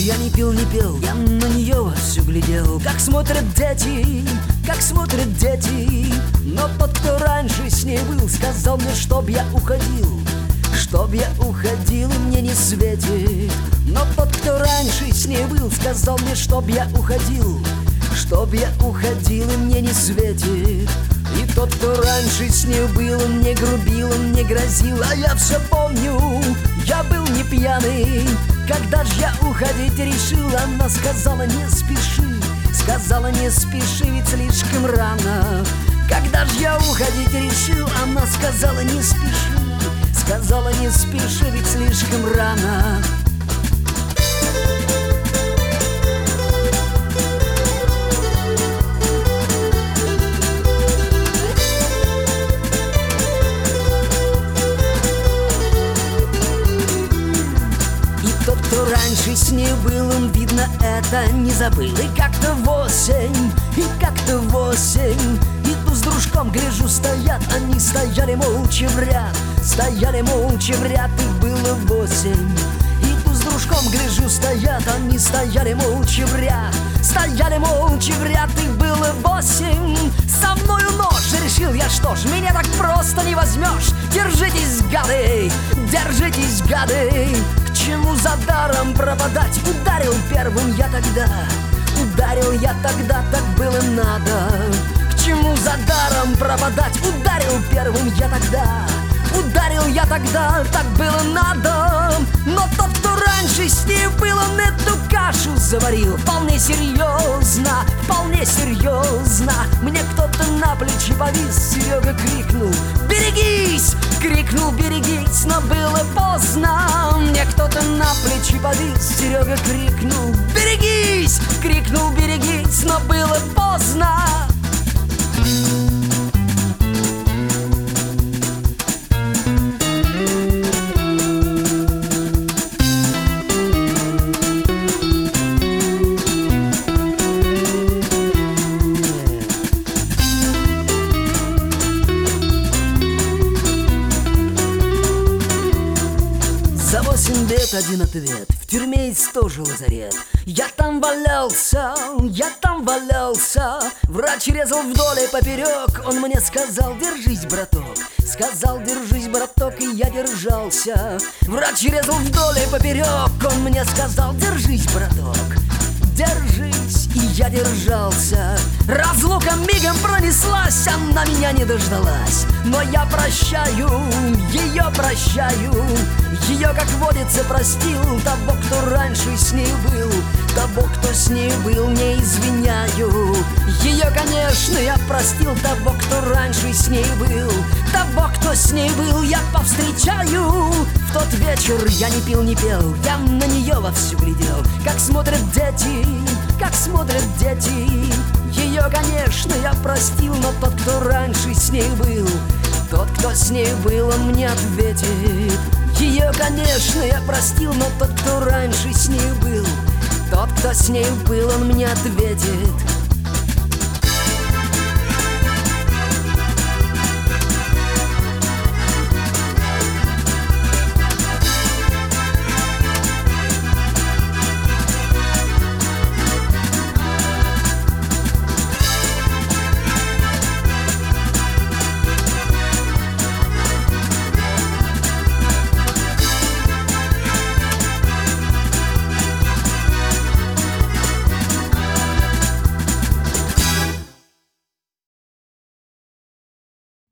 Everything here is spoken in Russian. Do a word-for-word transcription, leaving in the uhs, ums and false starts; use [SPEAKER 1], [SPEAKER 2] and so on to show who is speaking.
[SPEAKER 1] я не пил, не пел, я на нее вовсю глядел. Как смотрят дети, как смотрят дети. Но тот, кто раньше с ней был, сказал мне, чтоб я уходил, чтоб я уходил, и мне не светит. Но тот, кто раньше с ней был, сказал мне, чтоб я уходил, чтоб я уходил, и мне не светит. И тот, кто раньше с ней был, он мне грубил, он мне грозил. А я все помню, я был не пьяный. Когда ж я уходить решил, она сказала, не спеши, сказала, не спеши, ведь слишком рано. Когда ж я уходить решил, она сказала, не спеши, сказала, не спеши, ведь слишком рано. Тот, кто раньше с ней был, он, видно, это не забыл. И как-то в осень, и как-то в осень иду с дружком, гляжу, стоят они, стояли молча в ряд, стояли молча в ряд, их было восемь. Иду с дружком, гляжу, стоят они, стояли молча в ряд, стояли молча в ряд, их было восемь. Со мною нож, решил я, что ж, меня так просто не возьмешь. Держитесь, гады, держитесь, гады. К чему за даром пропадать? Ударил первым я тогда, ударил я тогда, так было надо. К чему за даром пропадать? Ударил первым я тогда, ударил я тогда, так было надо. Но тот, кто раньше с ней был, он эту кашу заварил вполне серьезно, вполне серьезно. Мне кто-то на плечи повис, Серега крикнул: берегись! Крикнул: берегись, но было поздно. Мне кто-то на плечи повис, Серега крикнул: берегись! Крикнул: берегись, но было поздно. За восемь лет один ответ, в тюрьме есть тоже лазарет. Я там валялся, я там валялся. Врач резал вдоль и поперек, он мне сказал: держись, браток. Сказал: держись, браток, и я держался. Врач резал вдоль и поперек, он мне сказал: держись, браток. Держись, и я держался. Разлука мигом пронеслась, она меня не дождалась. Но я прощаю, ее прощаю. Ее, как водится, простил. Того, кто раньше с ней был, того, кто с ней был, не извиняю. Ее, конечно, я простил. Того, кто раньше с ней был, того, кто с ней был, я повстречаю. В тот вечер я не пил, не пел, я на нее вовсю глядел. Как смотрят дети, как смотрят дети. Ее, конечно, я простил. Но тот, кто раньше с ней был, тот, кто с ней был, он мне ответит. Ее, конечно, я простил. Но тот, кто раньше с ней был, тот, кто с ней был, он мне ответит.